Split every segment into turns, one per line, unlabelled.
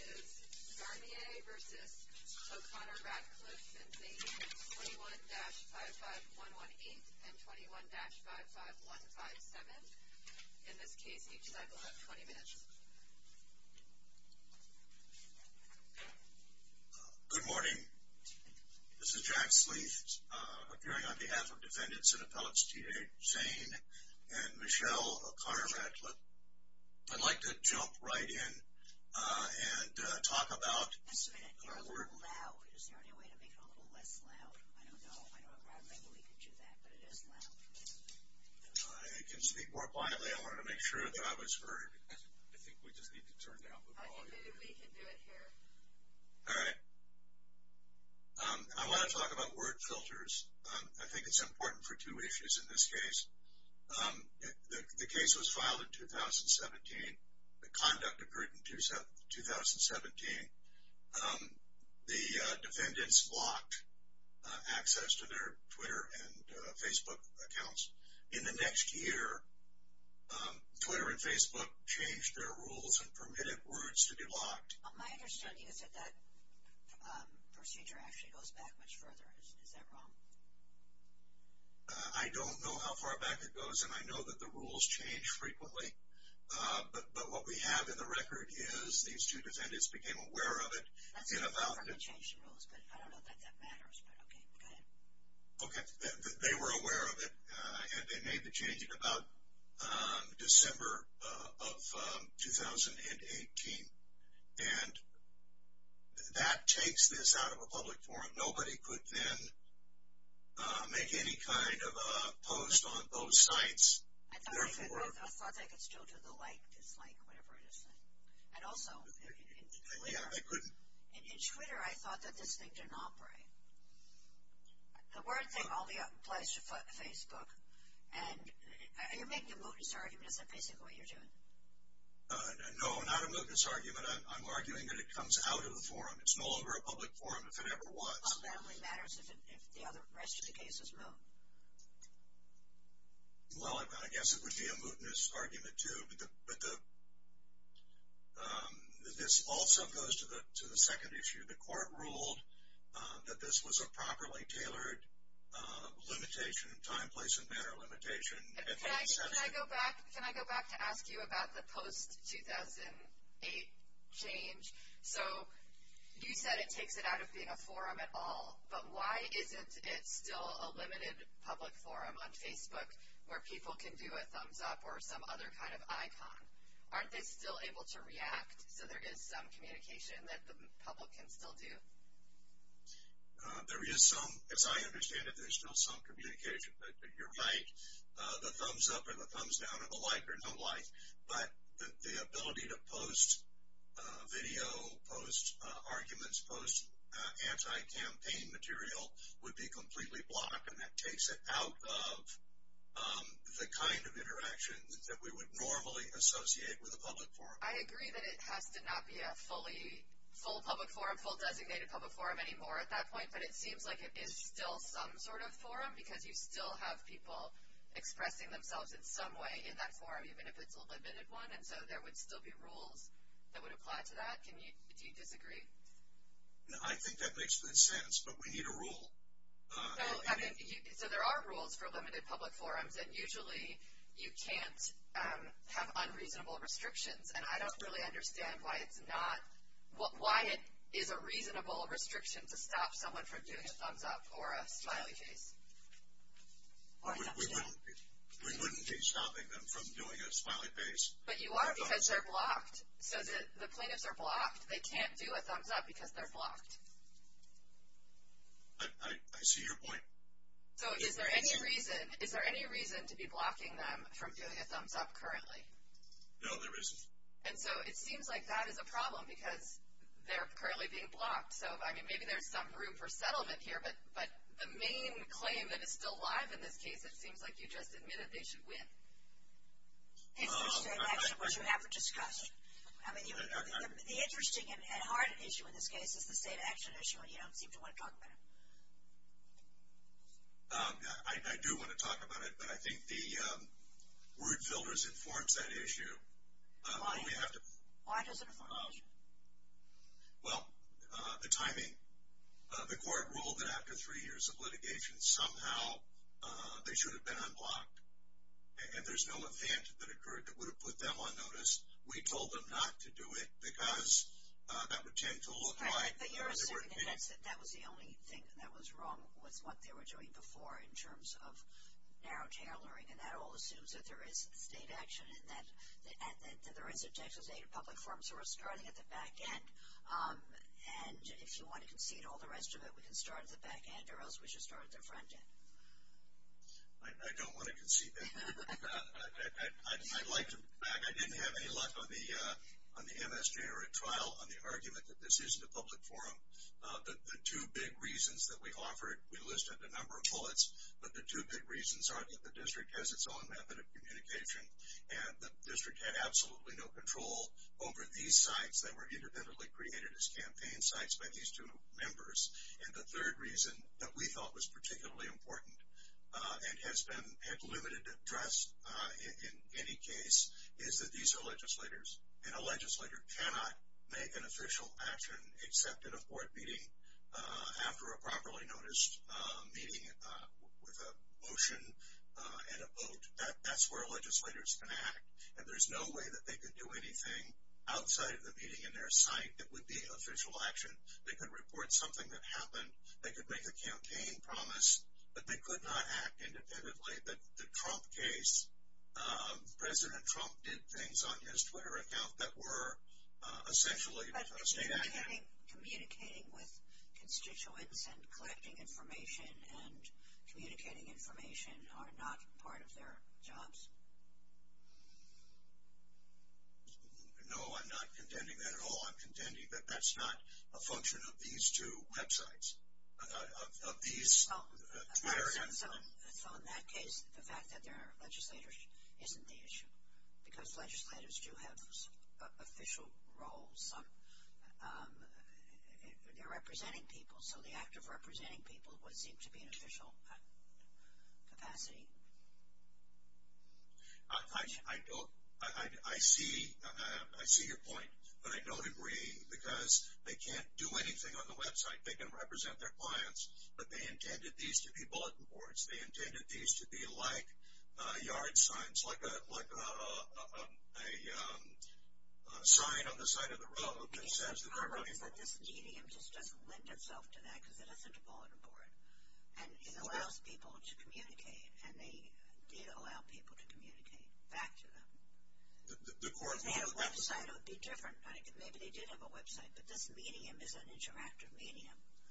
is Garnier versus O'Connor Radcliffe and Zane, 21-55118 and 21-55157. In this case, each side will have 20 minutes.
Good morning. This is Jack Sleeth, appearing on behalf of defendants and appellates T.A. Zane and Michelle O'Connor Radcliffe. I'd like to jump right in and talk about...
Just a minute, you're a little loud. Is there any way to make it a little less loud? I don't know. Maybe we could do that, but it is loud.
I can speak more quietly. I wanted to make sure that I was heard.
I think we just need to turn down the volume.
Maybe we can do it here.
All right. I want to talk about word filters. I think it's important for two issues in this case. The case was filed in 2017. The conduct occurred in 2017. The defendants blocked access to their Twitter and Facebook accounts. In the next year, Twitter and Facebook changed their rules and permitted words to be blocked.
My understanding is that procedure actually goes back much further. Is that wrong?
I don't know how far back it goes, and I know that the rules change frequently. But what we have in the record is these two defendants became aware of it in about...
That's different from the change in rules, but I don't know that matters. But okay, go ahead.
Okay, they were aware of it, and they made the change in about December of 2018. And that takes this out of a public forum. Nobody could then make any kind of a post on those sites.
I thought they could still do the like, dislike, whatever it is. And also, in Twitter,
yeah, they couldn't.
In Twitter, I thought that this thing didn't operate. The word thing only applies to Facebook. And you're making a mootness argument. Is that basically what you're doing?
No, not a mootness argument. I'm arguing that it comes out of the forum. It's no longer a public forum if it ever was.
Well, that only matters if the rest of the case is moot.
Well, I guess it would be a mootness argument too. But this also goes to the second issue. The court ruled that this was a properly tailored limitation, time, place, and manner limitation.
Can I go back to ask you about the post 2008 change? So you said it takes it out of being a forum at all, but why isn't it still a limited public forum on Facebook where people can do a thumbs up or some other kind of icon? Aren't they still able to react? So there is some communication that the public can still do?
There is some, as I understand it, there's still some communication. But you're right. The thumbs up or the thumbs down or the like or no like. But the ability to post video, post arguments, post anti-campaign material would be completely blocked, and that takes it out of the kind of interaction that we would normally associate with a public forum.
I agree that it has to not be a full public forum, full designated public forum anymore at that point, but it seems like it is still some sort of forum because you still have people expressing themselves in some way in that forum, even if it's a limited one, and so there would still be rules that would apply to that. Do you disagree?
No, I think that makes good sense, but we need a rule.
So there are rules for limited public forums, and usually you can't have unreasonable restrictions, and I don't really understand why it is a reasonable restriction to stop someone from doing a thumbs up or a smiley face.
We wouldn't be stopping them from doing a smiley face.
But you are, because they're blocked. So the plaintiffs are blocked. They can't do a thumbs up because they're blocked.
I see your point.
So is there any reason to be blocking them from doing a thumbs up currently?
No, there isn't.
And so it seems like that is a problem because they're currently being blocked. So, maybe there's some room for settlement here, but the main claim that is still live in this case, it seems like you just admitted they should win.
It's the state action, which we haven't discussed. The interesting and hard issue in this case is the state action issue, and you don't seem to want to talk about it.
I do want to talk about it, but I think the word filters informs that issue.
Why? Why does it inform that issue?
Well, the timing. The court ruled that after 3 years of litigation, somehow they should have been unblocked. And there's no event that occurred that would have put them on notice. We told them not to do it because that would tend to look like.
But you're assuming that was the only thing that was wrong with what they were doing before in terms of narrow tailoring, and that all assumes that there is state action and that there is a Texas Aid public forum, so we're starting at the back end. And if you want to concede all the rest of it, we can start at the back end, or else we should start at the front end.
I don't want to concede that. I'd like to back. I didn't have any luck on the MSJ or at trial on the argument that this isn't a public forum. The two big reasons that we offered, we listed a number of bullets, but the two big reasons are that the district has its own method of communication, and the district had absolutely no control over these sites that were independently created as campaign sites by these two members. And the third reason that we thought was particularly important and had limited address in any case is that these are legislators, and a legislator cannot make an official action except in a board meeting after a properly noticed meeting with a motion and a vote. That's where legislators can act, and there's no way that they could do anything outside of the meeting in their site that would be official action. They could report something that happened. They could make a campaign promise, but they could not act independently. The Trump case, President Trump did things on his Twitter account that were essentially state action.
Communicating with constituents and collecting information and communicating information are not part of their jobs?
No, I'm not contending that at all. I'm contending that that's not a function of these two websites, of these Twitter and...
So in that case, the fact that they're legislators isn't the issue, because legislators do have official roles. They're representing people, so the act of representing people would seem to be an official capacity.
I see your point, but I don't agree, because they can't do anything on the website. They can represent their clients, but they intended these to be bulletin boards. They intended these to be like yard signs, like a sign on the side of the road that says that they're running for...
This medium just doesn't lend itself to that, because it isn't a bulletin board, and it allows people to communicate, and they did allow people to communicate back to them.
The court...
If they had a website, it would be different. Maybe they did have a website, but this medium is an interactive medium.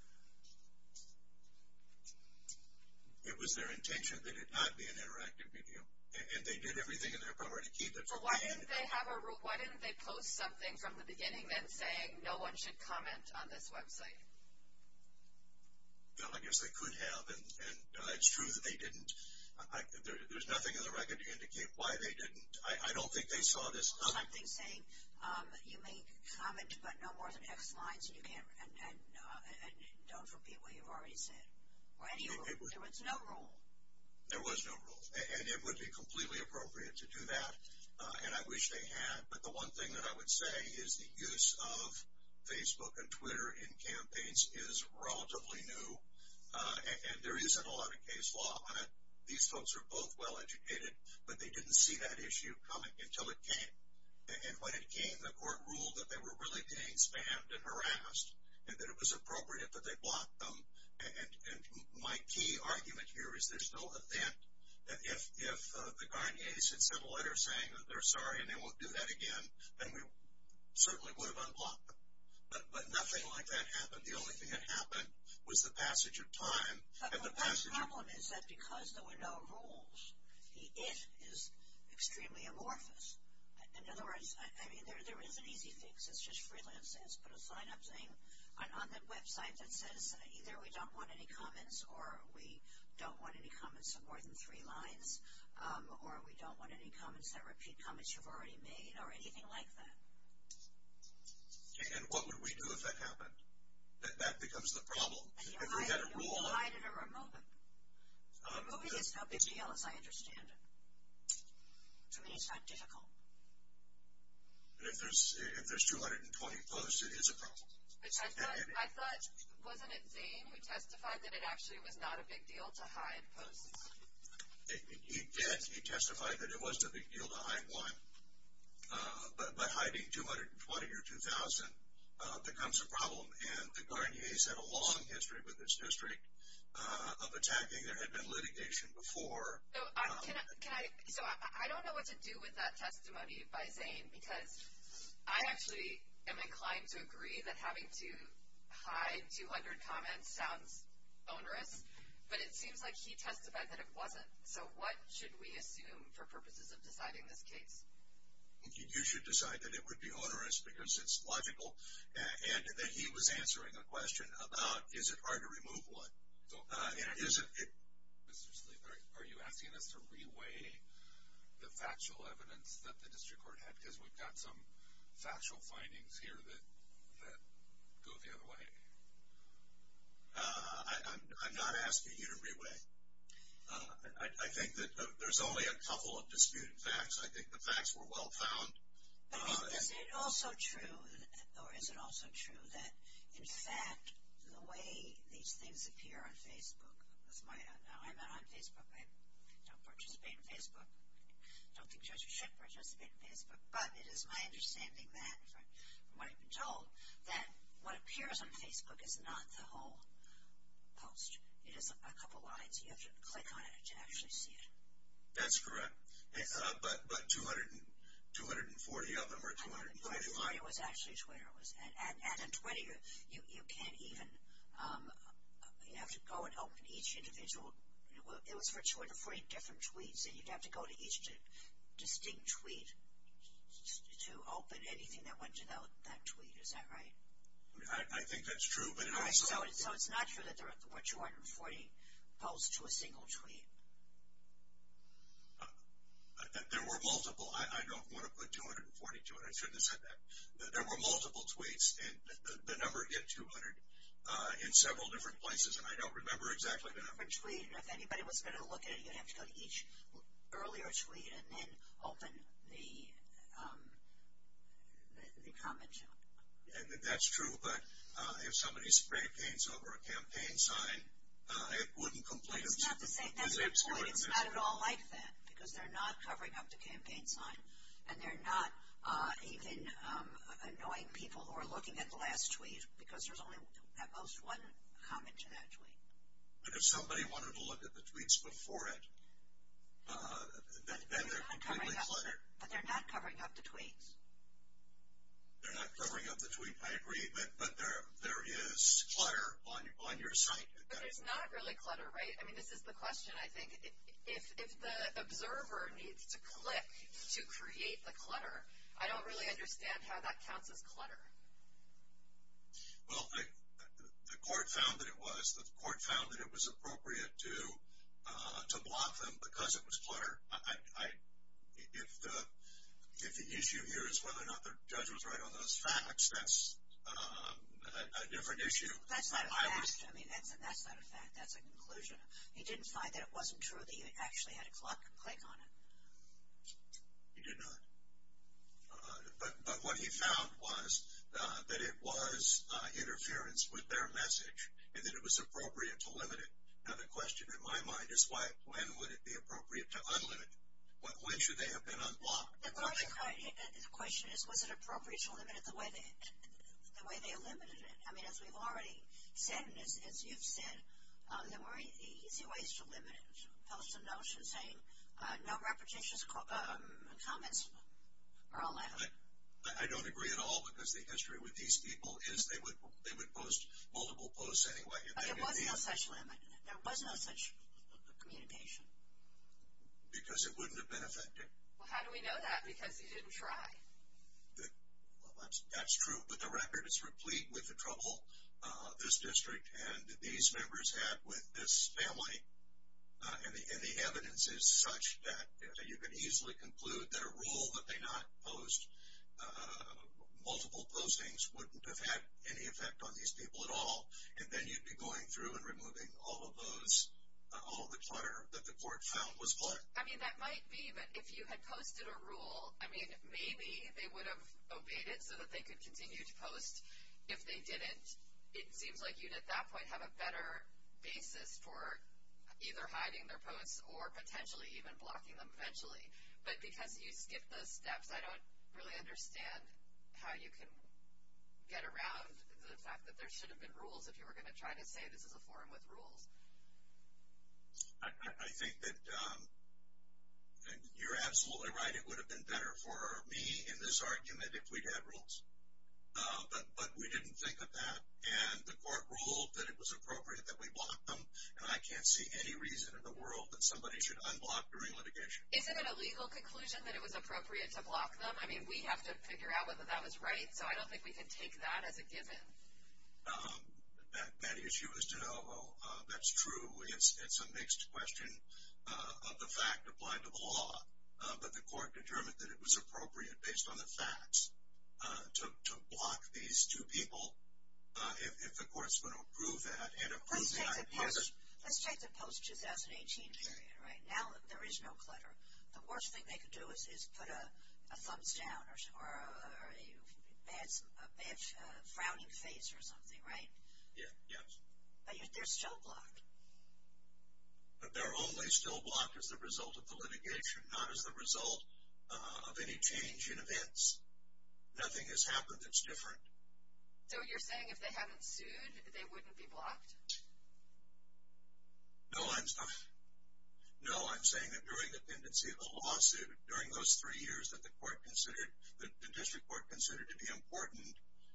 It was their intention that it not be an interactive medium, and they did everything in their power to keep it from being.
Why didn't they have a rule? Why didn't they post something from the beginning then saying no one should comment on this website?
Well, I guess they could have, and it's true that they didn't. There's nothing in the record to indicate why they didn't. I don't think they saw this coming.
Something saying you may comment, but no more than X lines, and you can't, and don't repeat what you've already said. Or any rule. There was no rule.
There was no rule, and it would be completely appropriate to do that, and I wish they had. But the one thing that I would say is the use of Facebook and Twitter in campaigns is relatively new, and there isn't a lot of case law on it. These folks are both well-educated, but they didn't see that issue coming until it came. And when it came, the court ruled that they were really being spammed and harassed, and that it was appropriate that they block them. And my key argument here is there's no event that if the Garniers had sent a letter saying that they're sorry and they won't do that again, then we certainly would have unblocked them. But nothing like that happened. The only thing that happened was the passage of time.
But the problem is that because there were no rules, the it is extremely amorphous. In other words, I mean, there is an easy fix. It's just freelance says, put a sign up saying on that website that says either we don't want any comments, or we don't want any comments of more than 3 lines, or we don't want any comments that repeat comments you've already made, or anything like that.
And what would we do if that happened? That becomes the problem.
And
if we had a rule,
hide it or remove it. Removing is no big deal, as I understand it. I mean, it's not difficult.
But if there's 220 posts, it is a problem.
But I thought, wasn't it Zane who testified that it actually was not a big deal to hide posts?
He did. He testified that it wasn't a big deal to hide one. But hiding 220 or 2,000 becomes a problem. And the Garniers had a long history with this district of attacking. There had been litigation before.
So I don't know what to do with that testimony by Zane, because I actually am inclined to agree that having to hide 200 comments sounds onerous, but it seems like he testified that it wasn't. So what should we assume for purposes of deciding this case?
You should decide that it would be onerous because it's logical, and that he was answering a question about, is it hard to remove one?
Mr. Sleep, are you asking us to reweigh the factual evidence that the district court had? Because we've got some factual findings here that go the other way.
I'm not asking you to reweigh. I think that there's only a couple of disputed facts. I think the facts were well found.
Is it also true, or is it also true that, in fact, the way these things appear on Facebook, I'm not on Facebook. I don't participate in Facebook. I don't think judges should participate in Facebook. But it is my understanding that, from what I've been told, that what appears on Facebook is not the whole post. It is a couple lines. You have to click on it to actually see it.
That's correct. But 240 of them, or 241.
It was actually Twitter. And on Twitter, you can't even, you have to go and open each individual. It was for 240 different tweets, and you'd have to go to each distinct tweet to open anything that went to that tweet. Is that right?
I think that's true, but it
all
also...
right, so it's not true that there were 240 posts to a single tweet.
There were multiple. I don't want to put 240 to it. I shouldn't have said that. There were multiple tweets, and the number hit 200 in several different places, and I don't remember exactly the number.
Tweet, if anybody was going to look at it, you'd have to go to each earlier tweet and then open the comment.
And that's true, but if somebody spray paints over a campaign sign, it wouldn't complete it.
It's not the same. That's the point. It's not at all like that, because they're not covering up the campaign sign, and they're not even annoying people who are looking at the last tweet, because there's only at most one comment to that tweet.
But if somebody wanted to look at the tweets before it, then they're completely cluttered.
But they're not covering up the tweets.
They're not covering up the tweet, I agree, but there is clutter on your site.
But there's not really clutter, right? I mean, this is the question, I think. If the observer needs to click to create the clutter, I don't really understand how that counts as clutter.
Well, the court found that it was. The court found that it was appropriate to block them because it was clutter. If the issue here is whether or not the judge was right on those facts, that's a different issue.
That's not a fact. I mean, that's not a fact. That's a conclusion. He didn't find that it wasn't true that you actually had to click on it.
He did not. But what he found was that it was interference with their message, and that it was appropriate to limit it. Now, the question in my mind is when would it be appropriate to unlimit it? When should they have been unblocked?
The question is, was it appropriate to limit it the way they limited it? I mean, as we've already said, and as you've said, there were easy ways to limit it. Post a notion saying no repetitious comments are allowed.
I don't agree at all, because the history with these people is they would post multiple posts anyway.
There was no such limit. There was no such communication.
Because it wouldn't have been effective.
Well, how do we know that? Because you didn't try.
Well, that's true, but the record is replete with the trouble this district and these members had with this family, and the evidence is such that you can easily conclude that a rule that they not post multiple postings wouldn't have had any effect on these people at all, and then you'd be going through and removing all of those, all of the clutter that the court found was clutter.
I mean, that might be, but if you had posted a rule, I mean, maybe they would have obeyed it so that they could continue to post. if they didn't, it seems like you'd at that point have a better basis for either hiding their posts or potentially even blocking them eventually. But because you skipped those steps, I don't really understand how you can get around the fact that there should have been rules if you were going to try to say this is a forum with rules.
I think that you're absolutely right. It would have been better for me in this argument if we'd had rules. But we didn't think of that. And the court ruled that it was appropriate that we block them. And I can't see any reason in the world that somebody should unblock during litigation.
Isn't it a legal conclusion that it was appropriate to block them? I mean, we have to figure out whether that was right. So I don't think we can take that as a given.
That issue is de novo. That's true. It's a mixed question of the fact applied to the law. But the court determined that it was appropriate based on the facts to block these two people if the court's going to approve that and approve the idea that...
Let's take the post-2018 period, right? Now there is no clutter. The worst thing they could do is put a thumbs down or a bad frowning face or something, right?
Yeah, yes.
But they're still blocked.
But they're only still blocked as the result of the litigation, not as the result of any change in events. Nothing has happened that's different.
So you're saying if they hadn't sued, they wouldn't be blocked?
No, I'm saying that during the pendency of the lawsuit, during those 3 years that the district court considered to be important,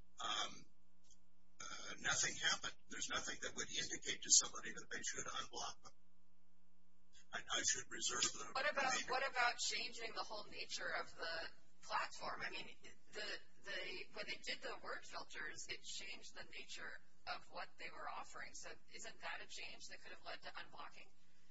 nothing happened. There's nothing that would indicate to somebody that they should unblock them. I should reserve the...
What about changing the whole nature of the platform? I mean, when they did the word filters, it changed the nature of what they were offering. So isn't that a change that could have led to unblocking?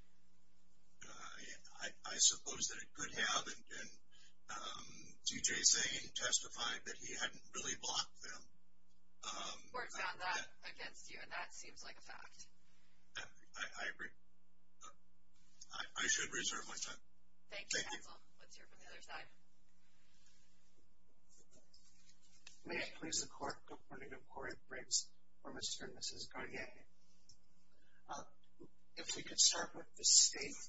I suppose that it could have, and T.J. Zane testified that he hadn't really blocked them.
Court found that against you, and that seems like a fact.
I agree. I should reserve my time.
Thank you, counsel. Let's hear from the other side.
May it please the court, good morning, I'm Corey Briggs for Mr. and Mrs. Garnier. If we could start with the state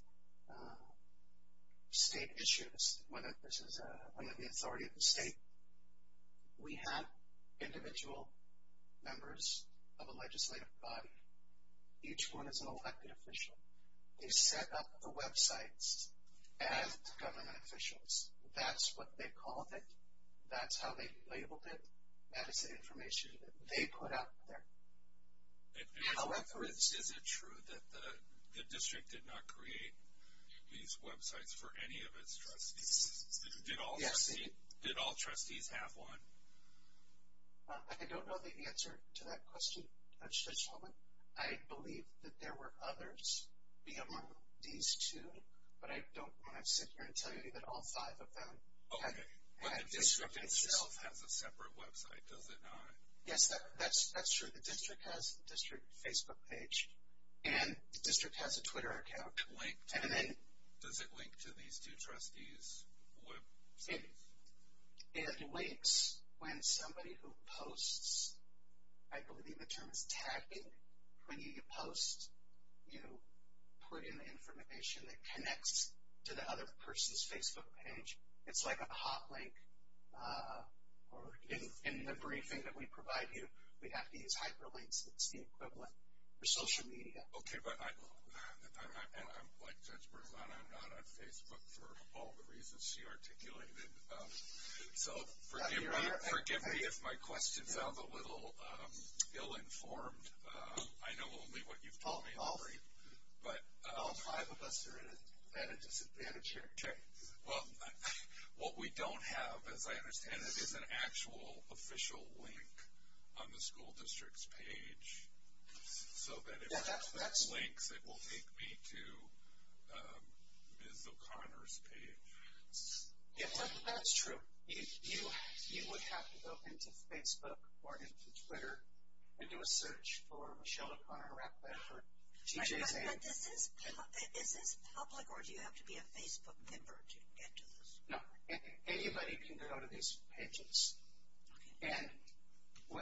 issues, whether this is under the authority of the state. We have individual members of a legislative body. Each one is an elected official. They set up the websites as government officials. That's what they called it. That's how they labeled it. That is the information that they put out there.
However, is it true that the district did not create these websites for any of its trustees? Did all trustees have one?
I don't know the answer to that question, Judge Holman. I believe that there were others beyond these two, but I don't want to sit here and tell you that all 5 of them had.
But the district itself has a separate website, does it not?
Yes, that's true. The district has a district Facebook page, and the district has a Twitter account.
Does it link to these two trustees' websites?
It links when somebody who posts, I believe the term is tagging. When you post, you put in the information that connects to the other person's Facebook page. It's like a hot link, or in the briefing that we provide you, we have to use hyperlinks. It's the equivalent for social media.
Okay, but I'm like Judge Berzon, I'm not on Facebook for all the reasons she articulated. So forgive me if my question sounds a little ill-informed. I know only what you've told me.
All 5 of us are at a disadvantage here.
Okay. Well, what we don't have, as I understand it, is an actual official link on the school district's page, so that if it links, it will take me to Ms. O'Connor's page.
Yeah, that's true. You would have to go into Facebook or into Twitter and do a search for Michelle O'Connor, Ratcliffe, or T.J. Zane.
But is this public, or do you have to be a Facebook member to get to this?
No, anybody can go to these pages.
Okay.
And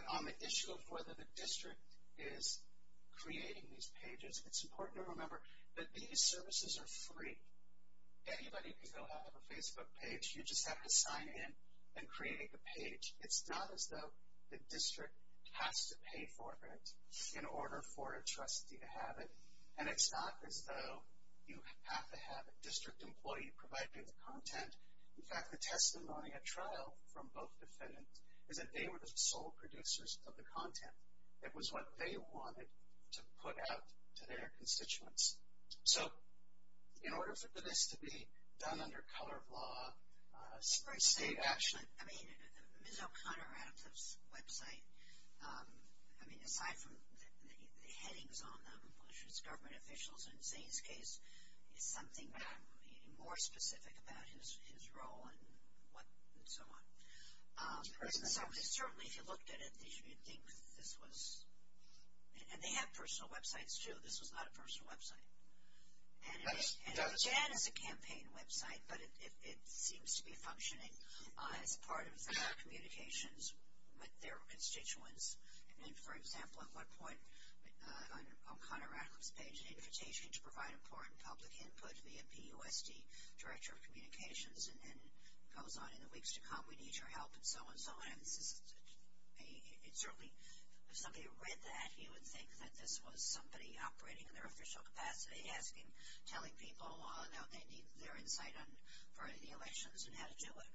on the issue of whether the district is creating these pages, it's important to remember that these services are free. Anybody can go have a Facebook page. You just have to sign in and create the page. It's not as though the district has to pay for it in order for a trustee to have it. And it's not as though you have to have a district employee providing the content. In fact, the testimony at trial from both defendants is that they were the sole producers of the content. It was what they wanted to put out to their constituents. So in order for this to be done under color of law, state action.
I mean, Ms. O'Connor-Radcliffe's website, aside from the headings on them, which is government officials, in Zane's case, is something more specific about his role and what and so on. So certainly if you looked at it, you'd think this was, and they have personal websites too. This was not a personal website. And it began as a campaign website, but it seems to be functioning as part of their communications with their constituents. And for example, at one point on O'Connor-Radcliffe's page, an invitation to provide important public input via PUSD, Director of Communications, and then goes on in the weeks to come, we need your help, and so on and so on. And this is certainly, if somebody read that, he would think that this was somebody operating in their official capacity, telling people now they need their insight on for the elections and how to do it.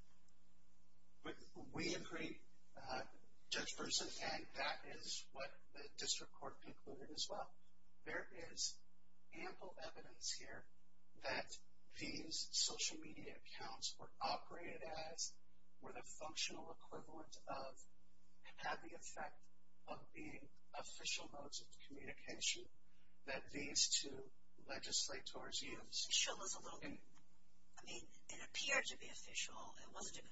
We agree, Judge Burson, and that is what the district court concluded as well. There is ample evidence here that these social media accounts were operated as, were the functional equivalent of, had the effect of being official modes of communication that these two legislators used.
Official is a little, it appeared to be official. It wasn't,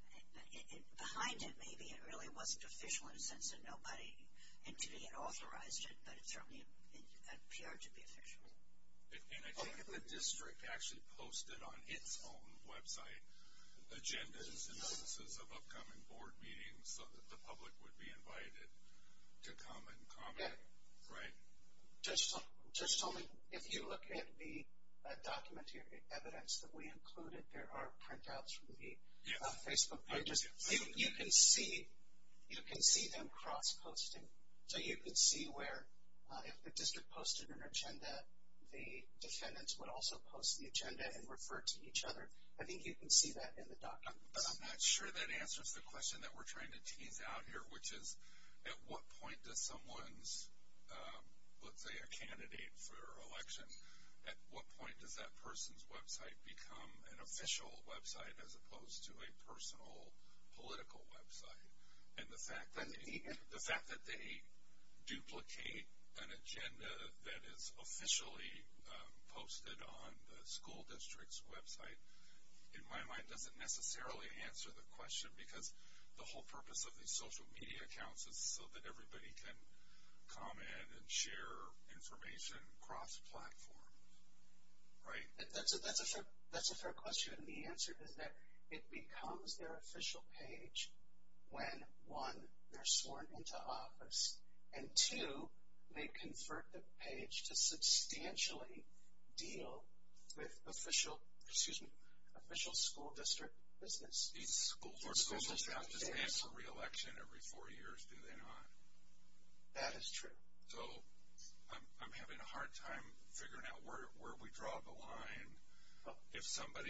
behind it maybe it really wasn't official in the sense that nobody entity had authorized it, but it certainly appeared to be official.
And I think the district actually posted on its own website agendas and notices of upcoming board meetings so that the public would be invited to come and comment, right?
Judge Tolman, if you look at the documentary evidence that we included, there are printouts from the Facebook pages. You can see them cross-posting. So you can see where if the district posted an agenda, the defendants would also post the agenda and refer to each other. I think you can see that in the document.
But I'm not sure that answers the question that we're trying to tease out here, which is at what point does someone's, let's say a candidate for election, at what point does that person's website become an official website as opposed to a personal political website? And the fact that they duplicate an agenda that is officially posted on the school district's website, in my mind, doesn't necessarily answer the question, because the whole purpose of these social media accounts is so that everybody can comment and share information cross-platform, right?
That's a fair question, and the answer is that it becomes their official page when, one, they're sworn into office, and two, they convert the page to substantially deal with official school district business.
These school officials have to stand for re-election every 4 years, do they not?
That is true.
So I'm having a hard time figuring out where we draw the line. If someone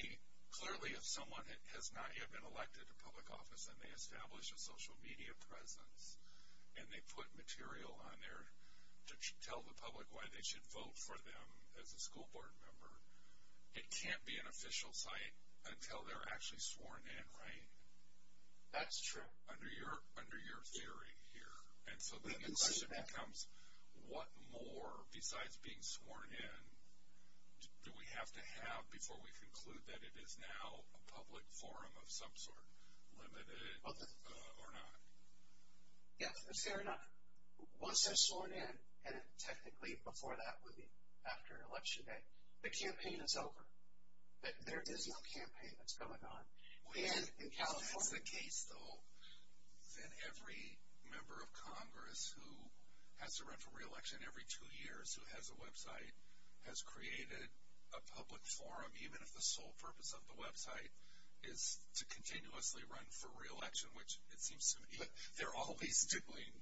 has not yet been elected to public office and they establish a social media presence and they put material on there to tell the public why they should vote for them as a school board member, it can't be an official site until they're actually sworn in, right?
That's true.
Under your theory here. And so then the question becomes, what more besides being sworn in do we have to have before we conclude that it is now a public forum of some sort, limited or not?
Yeah, fair enough. Once they're sworn in, and technically before that would be after Election Day, the campaign is over. There is no campaign that's going on. And in California,
if that's the case, though, then every member of Congress who has to run for re-election every 2 years, who has a website, has created a public forum, even if the sole purpose of the website is to continuously run for re-election, which it seems to me they're always doing.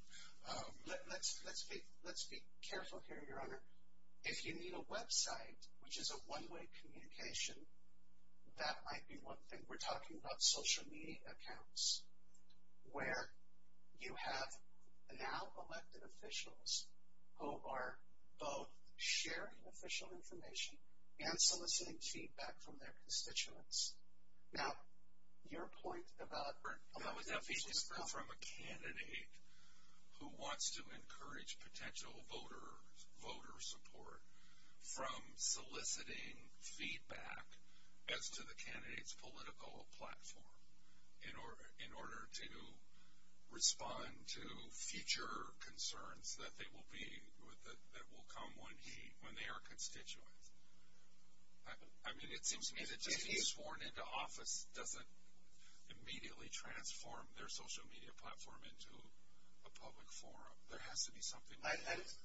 Let's be careful here, Your Honor. If you need a website, which is a one-way communication, that might be one thing. We're talking about social media accounts where you have now elected officials who are both sharing official information and soliciting feedback from their constituents. Now, your point about
How would that be different from a candidate who wants to encourage potential voter support from soliciting feedback as to the candidate's political platform in order to respond to future concerns that will come when they are constituents? I mean, it seems to me that just being sworn into office doesn't immediately transform their social media platform into a public forum. There has to be something.
I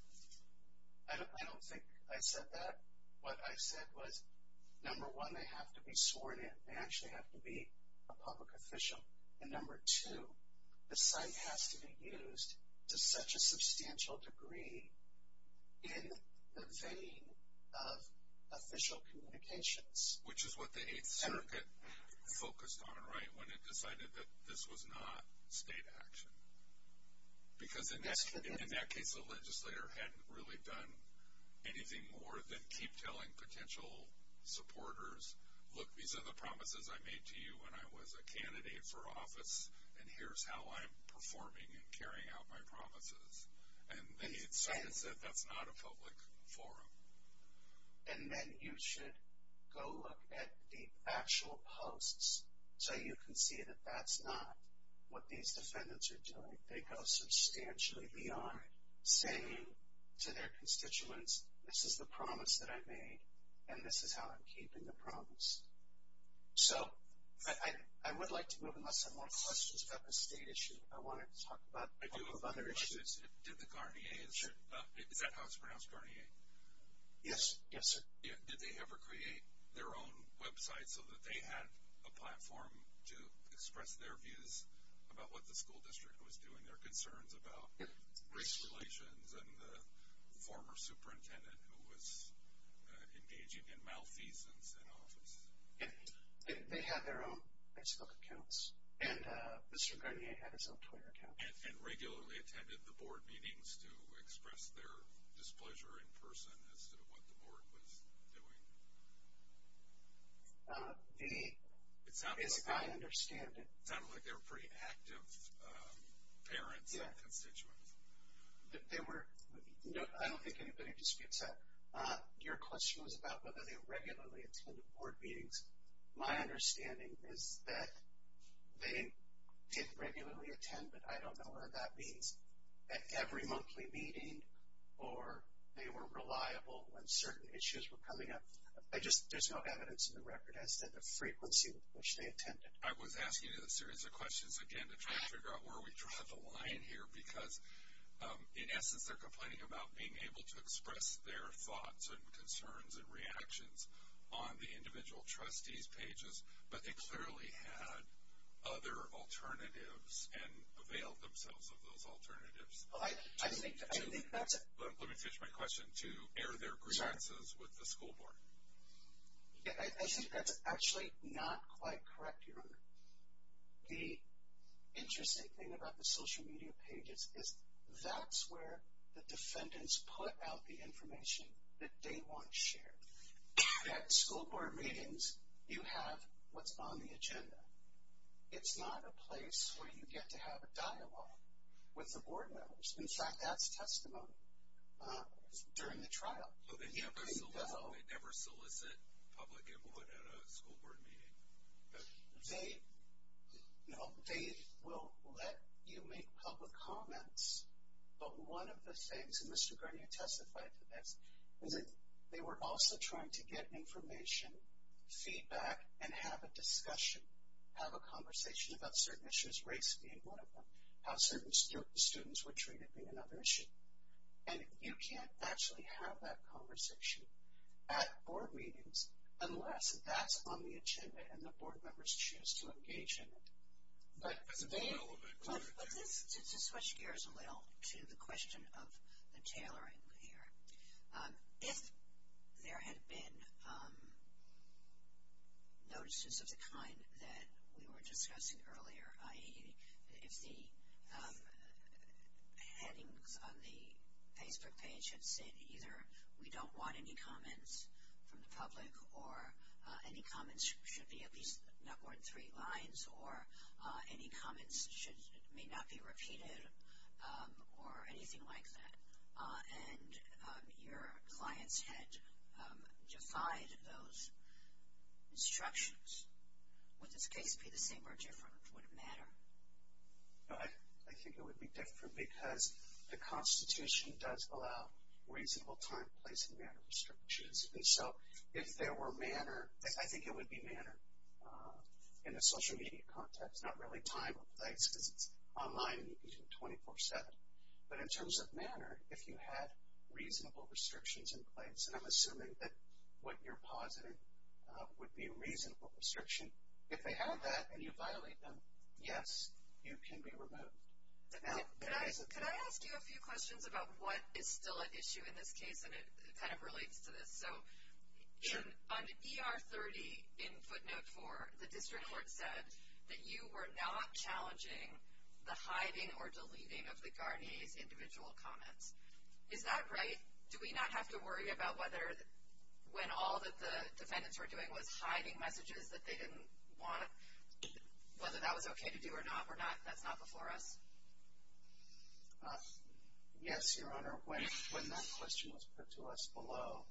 don't think I said that. What I said was, number one, they have to be sworn in. They actually have to be a public official. And number two, the site has to be used to such a substantial degree in the vein of official communications.
Which is what the Eighth Circuit focused on, right, when it decided that this was not state action. Because in that case, the legislator hadn't really done anything more than keep telling potential supporters, look, these are the promises I made to you when I was a candidate for office, and here's how I'm performing and carrying out my promises. And the Eighth Circuit said that's not a public forum.
And then you should go look at the actual posts so you can see that that's not what these defendants are doing. They go substantially beyond saying to their constituents, this is the promise that I made, and this is how I'm keeping the promise. So I would like to move, unless there are more questions about the state issue. I wanted to talk about a couple of other issues.
Did the Garnier, is that how it's pronounced, Garnier?
Yes, sir.
Yeah. Did they ever create their own website so that they had a platform to express their views about what the school district was doing, their concerns about race relations, and the former superintendent who was engaging in malfeasance in office?
They had their own Facebook accounts, and Mr. Garnier had his own Twitter account.
And regularly attended the board meetings to express their displeasure in person as to what the board was doing.
I understand it.
It sounded like they were pretty active parents and constituents.
I don't think anybody disputes that. Your question was about whether they regularly attended board meetings. My understanding is that they did regularly attend, but I don't know whether that means at every monthly meeting or they were reliable when certain issues were coming up. There's no evidence in the record as to the frequency with which they attended.
I was asking you a series of questions again to try and figure out where we draw the line here, because in essence they're complaining about being able to express their thoughts and concerns and reactions on the individual trustees' pages, but they clearly had other alternatives and availed themselves of those alternatives.
Well, I think that's it.
Let me finish my question. To air their grievances with the school board.
Yeah, I think that's actually not quite correct, Your Honor. The interesting thing about the social media pages is that's where the defendants put out the information that they want shared. At school board meetings, you have what's on the agenda. It's not a place where you get to have a dialogue with the board members. In fact, that's testimony during the trial.
So they never solicit public input at a school board meeting?
They will let you make public comments, but one of the things, and Mr. Garnier testified to this, is that they were also trying to get information, feedback, and have a discussion, have a conversation about certain issues, race being one of them. how certain students were treated be another issue. And you can't actually have that conversation at board meetings unless that's on the agenda and the board members choose to engage in it. But
this, to switch gears a little to the question of the tailoring here, if there had been notices of the kind that we were discussing earlier, i.e., if the headings on the Facebook page had said either we don't want any comments from the public or any comments should be at least not more than 3 lines or any comments may not be repeated or anything like that. And your clients had defied those instructions. Would this case be the same or different? Would it matter?
No, I think it would be different because the Constitution does allow reasonable time, place, and manner restrictions. And so if there were manner, I think it would be manner in the social media context, not really time or place because it's online and you can do it 24/7. But in terms of manner, if you had reasonable restrictions in place, and I'm assuming that what you're positing would be a reasonable restriction, if they had that and you violate them, yes, you can be removed. Now,
could I ask you a few questions about what is still at issue in this case, and it kind of relates to this? So on ER 30 in footnote 4, the district court said that you were not challenging the hiding or deleting of the Garnier's individual comments. Is that right? Do we not have to worry about whether when all that the defendants were doing was hiding messages that they didn't want, whether that was okay to do or not? That's not before us?
Yes, Your Honor. When that question was put to us below,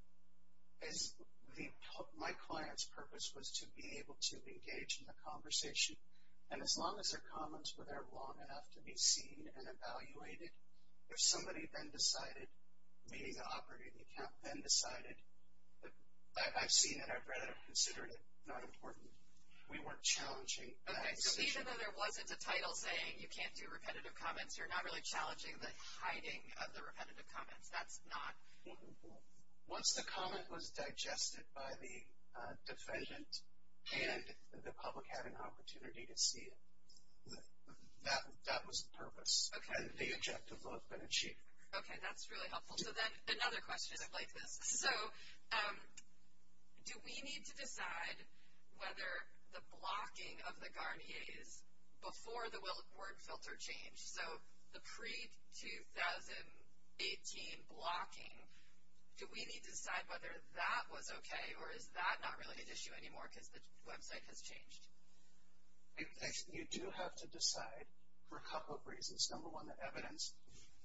my client's purpose was to be able to engage in the conversation, and as long as their comments were there long enough to be seen and evaluated, if somebody then decided, meaning the operating account, then decided that I've seen it, I've read it, I've considered it not important, we weren't challenging that decision.
So even though there wasn't a title saying you can't do repetitive comments, you're not really challenging the hiding of the repetitive comments. That's not.
Once the comment was digested by the defendant and the public had an opportunity to see it, that was the purpose.
Okay.
And the objective will have been achieved.
Okay, that's really helpful. So then another question like this. So do we need to decide whether the blocking of the Garniers before the word filter changed, so the pre-2018 blocking, do we need to decide whether that was okay, or is that not really an issue anymore because the website has changed?
You do have to decide for a couple of reasons. Number one, the evidence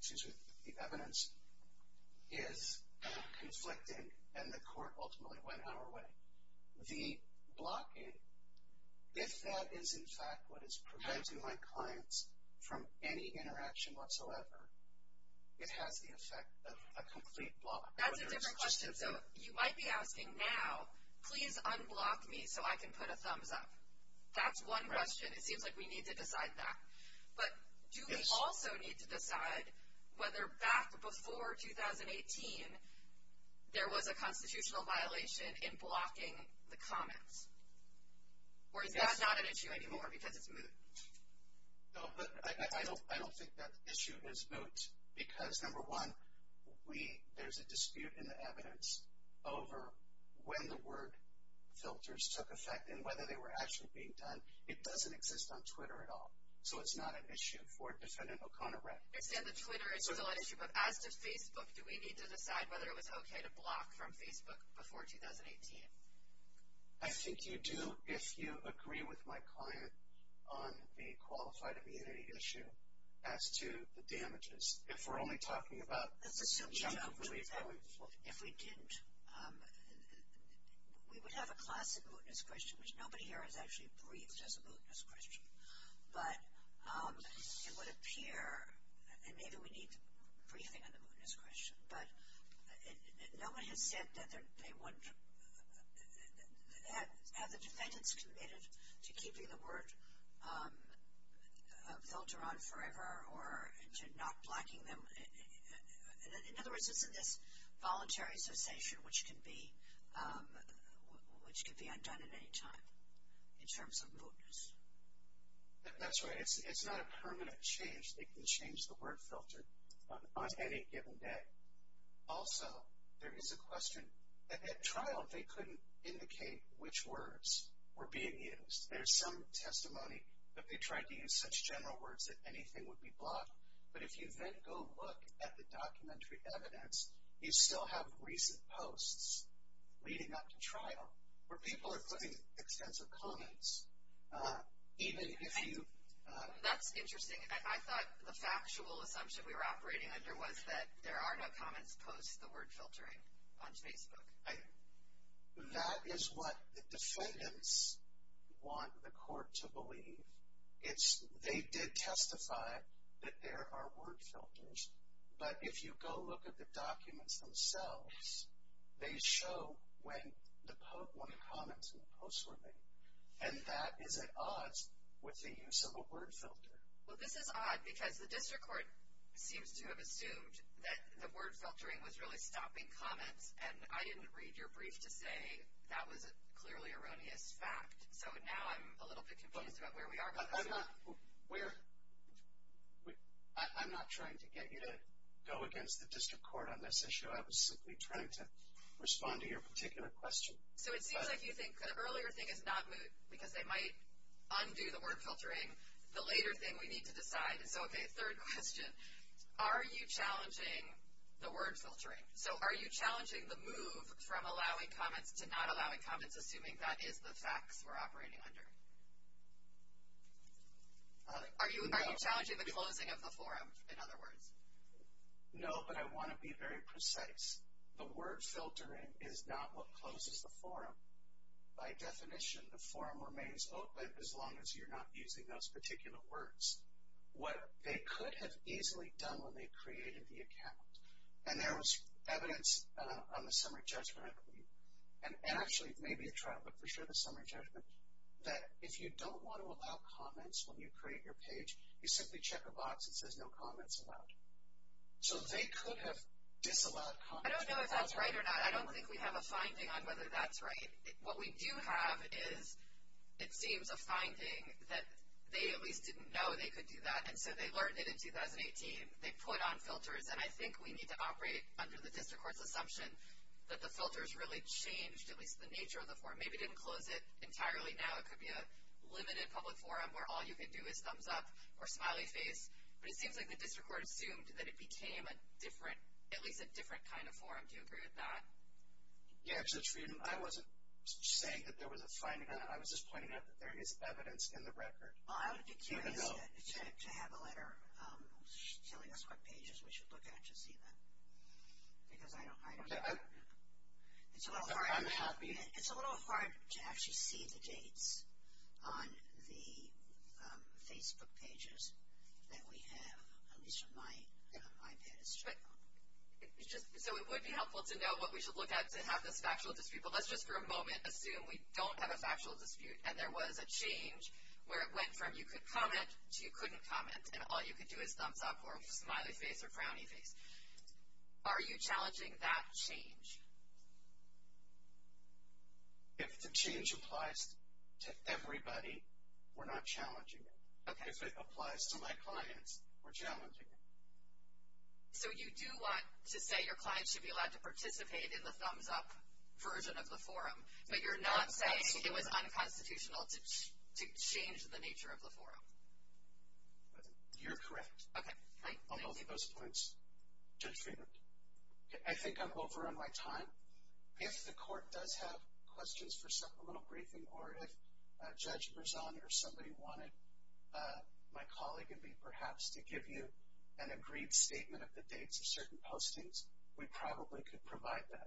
is conflicting, and the court ultimately went our way. The blocking, if that is in fact what is preventing my clients from any interaction whatsoever, it has the effect of a complete block.
That's a different question. So you might be asking now, please unblock me so I can put a thumbs up. That's one question. It seems like we need to decide that. But do we also need to decide whether back before 2018 there was a constitutional violation in blocking the comments? Or is that not an issue anymore because it's moot?
No, but I don't think that issue is moot because, number one, there's a dispute in the evidence over when the word filters took effect and whether they were actually being done. It doesn't exist on Twitter at all. So it's not an issue for Defendant O'Connor-Reck.
I understand that Twitter is still an issue, but as to Facebook, do we need to decide whether it was okay to block from Facebook before 2018?
I think you do if you agree with my client on the qualified immunity issue as to the damages. If we're only talking about junk relief going forward.
If we didn't, we would have a classic mootness question, which nobody here has actually briefed as a mootness question. But it would appear, and maybe we need briefing on the mootness question, but no one has said that they would have the defendants committed to keeping the word filter on forever or to not blocking them? In other words, isn't this voluntary cessation which can be undone at any time in terms of mootness?
That's right. It's not a permanent change. They can change the word filter on any given day. Also, there is a question. At trial, they couldn't indicate which words were being used. There's some testimony that they tried to use such general words that anything would be blocked. But if you then go look at the documentary evidence, you still have recent posts leading up to trial where people are putting extensive comments. Even if you...
That's interesting. I thought the factual assumption we were operating under was that there are no comments post the word filtering on Facebook.
That is what the defendants want the court to believe. They did testify that there are word filters, but if you go look at the documents themselves, they show when the comments and the posts were made, and that is at odds with the use of a word filter.
Well, this is odd because the district court seems to have assumed that the word filtering was really stopping comments, and I didn't read your brief to say that was a clearly erroneous fact. So now I'm a little bit confused about where we are with this.
I'm not trying to get you to go against the district court on this issue. I was simply trying to respond to your particular question.
So it seems like you think the earlier thing is not moot because they might undo the word filtering. The later thing we need to decide is, okay, third question, are you challenging the word filtering? So are you challenging the move from allowing comments to not allowing comments, assuming that is the facts we're operating under? Are you challenging the closing of the forum, in other words?
No, but I want to be very precise. The word filtering is not what closes the forum. By definition, the forum remains open as long as you're not using those particular words. What they could have easily done when they created the account, and there was evidence on the summary judgment, I believe, and actually maybe a trial, but for sure the summary judgment, that if you don't want to allow comments when you create your page, you simply check a box that says no comments allowed. So they could have disallowed comments.
I don't know if that's right or not. I don't think we have a finding on whether that's right. What we do have is, it seems, a finding that they at least didn't know they could do that, and so they learned it in 2018. They put on filters, and I think we need to operate under the district court's assumption that the filters really changed at least the nature of the forum. Maybe didn't close it entirely now. It could be a limited public forum where all you can do is thumbs up or smiley face, but it seems like the district court assumed that it became a different, at least a different kind of forum. Do you agree with that?
Yeah, Judge Friedman, I wasn't saying that there was a finding on it. I was just pointing out that there is evidence in the record.
Well, I would be curious to have a letter telling us what pages we should look at to see that. Because I don't know. It's a little hard.
I'm happy.
It's a little hard to actually see the dates on the Facebook pages that we have, at least on my iPad.
So it would be helpful to know what we should look at to have this factual dispute, but let's just for a moment assume we don't have a factual dispute and there was a change where it went from you could comment to you couldn't comment and all you could do is thumbs up or smiley face or frowny face. Are you challenging that change?
If the change applies to everybody, we're not challenging it.
Okay.
If it applies to my clients, we're challenging it.
So you do want to say your clients should be allowed to participate in the thumbs up version of the forum, but you're not saying it was unconstitutional to change the nature of the forum.
You're correct.
Okay.
On both of those points, Judge Friedman. Okay, I think I'm over on my time. If the court does have questions for supplemental briefing or if Judge Berzon or somebody wanted my colleague and me perhaps to give you an agreed statement of the dates of certain postings, we probably could provide that.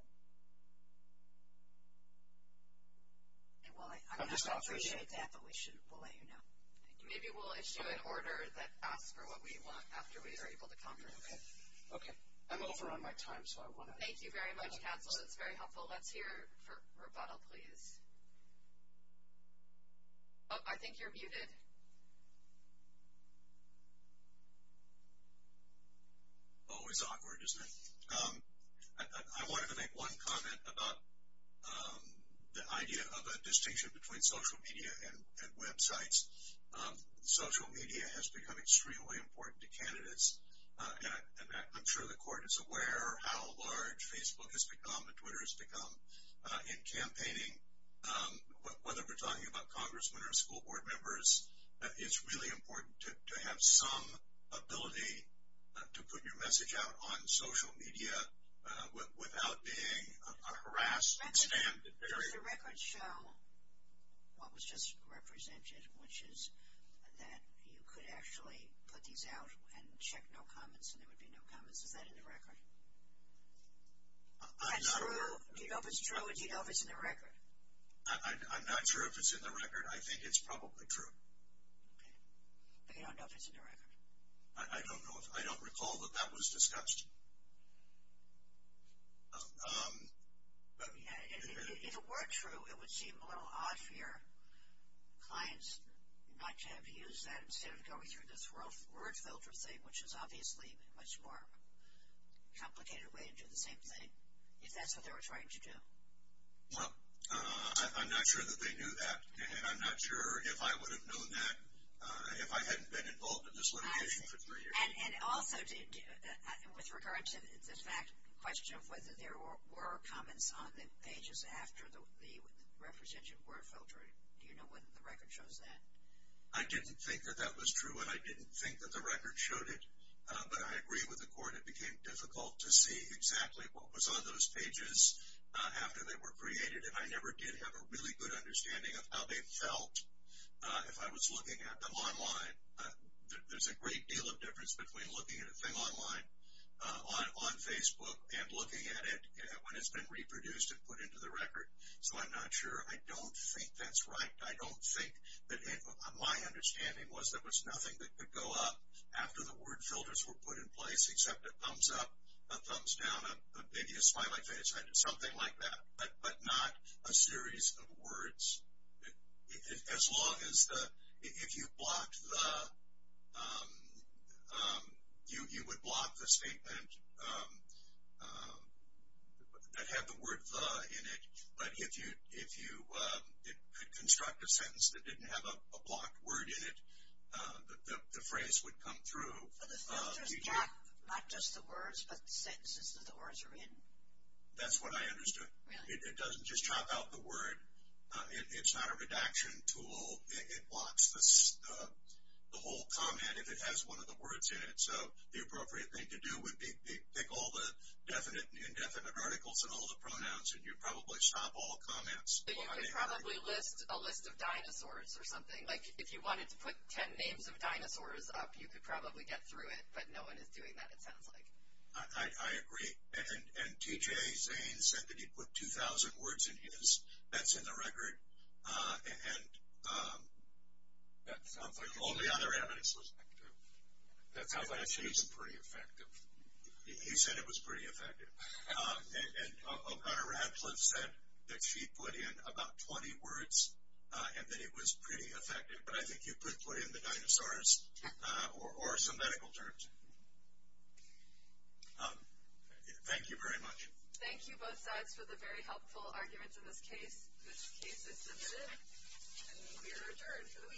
Well, I appreciate that, but we'll let you know.
Maybe we'll issue an order that asks for what we want after we are able to confer.
Okay. I'm over on my time, so I want to...
Thank you very much, counsel. It's very helpful. Let's hear for rebuttal, please. Oh, I think you're muted.
isn't it? I wanted to make one comment about the idea of a distinction between social media and websites. Social media has become extremely important to candidates, and I'm sure the court is aware how large Facebook has become and Twitter has become in campaigning. Whether we're talking about congressmen or school board members, it's really important to have some ability to put your message out on social media without being harassed and spammed.
Does the record show what was just represented, which is that you could actually put these out and check no comments and there would be no comments? Is that in the record?
I'm not aware.
Do you know if it's true, or do you know if it's in the record?
I'm not sure if it's in the record. I think it's probably true.
Okay. But you don't know if it's in the record?
I don't know. I don't recall that was discussed.
If it were true, it would seem a little odd for your clients not to have used that instead of going through this word filter thing, which is obviously a much more complicated way to do the same thing, if that's what they were trying to do.
Well, I'm not sure that they knew that, and I'm not sure if I would have known that if I hadn't been involved in this litigation for 3 years.
And also, with regard to the question of whether there were comments on the pages after the represented word filter, do you know whether the record shows that?
I didn't think that was true, and I didn't think that the record showed it, but I agree with the court. It became difficult to see exactly what was on those pages after they were created, and I never did have a really good understanding of how they felt if I was looking at them online. There's a great deal of difference between looking at a thing online on Facebook and looking at it when it's been reproduced and put into the record. So I'm not sure. I don't think that's right. I don't think that my understanding was there was nothing that could go up after the word filters were put in place except a thumbs up, a thumbs down, maybe a smiley face, something like that, but not a series of words. As long as if you blocked you would block the statement that had the word the in it, but if you could construct a sentence that didn't have a blocked word in it, the phrase would come through.
So the filters block not just the words, but the sentences that the words are in?
That's what I understood.
Really?
It doesn't just chop out the word. It's not a redaction tool. It blocks the whole comment if it has one of the words in it. So the appropriate thing to do would be pick all the definite and indefinite articles and all the pronouns, and you'd probably stop all comments.
So you could probably list a list of dinosaurs or something. Like if you wanted to put 10 names of dinosaurs up, you could probably get through it, but no one is doing that, it sounds like.
I agree. And T.J. Zane said that he put 2,000 words in his. That's in the record.
That sounds like
all the other evidence was effective.
That sounds like it was pretty effective.
He said it was pretty effective. And O'Connor Radcliffe said that she put in about 20 words and that it was pretty effective. But I think you could put in the dinosaurs or some medical terms. Thank you very much.
Thank you, both sides, for the very helpful arguments in this case. This case is submitted, and we are adjourned for the week.